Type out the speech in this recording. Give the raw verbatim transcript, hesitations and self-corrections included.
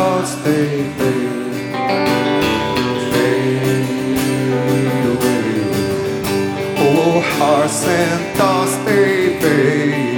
thoughts they fade, fade away. Oh, hearts and thoughts they fade.